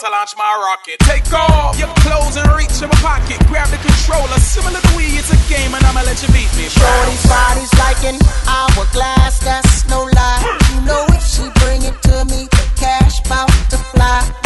to launch my rocket. Take off your clothes and reach in my pocket. Grab the controller, similar to Wii, it's a game and I'ma let you beat me. Shorty's body's like an hourglass, that's no lie. You know if she bring it to me, cash bout to fly.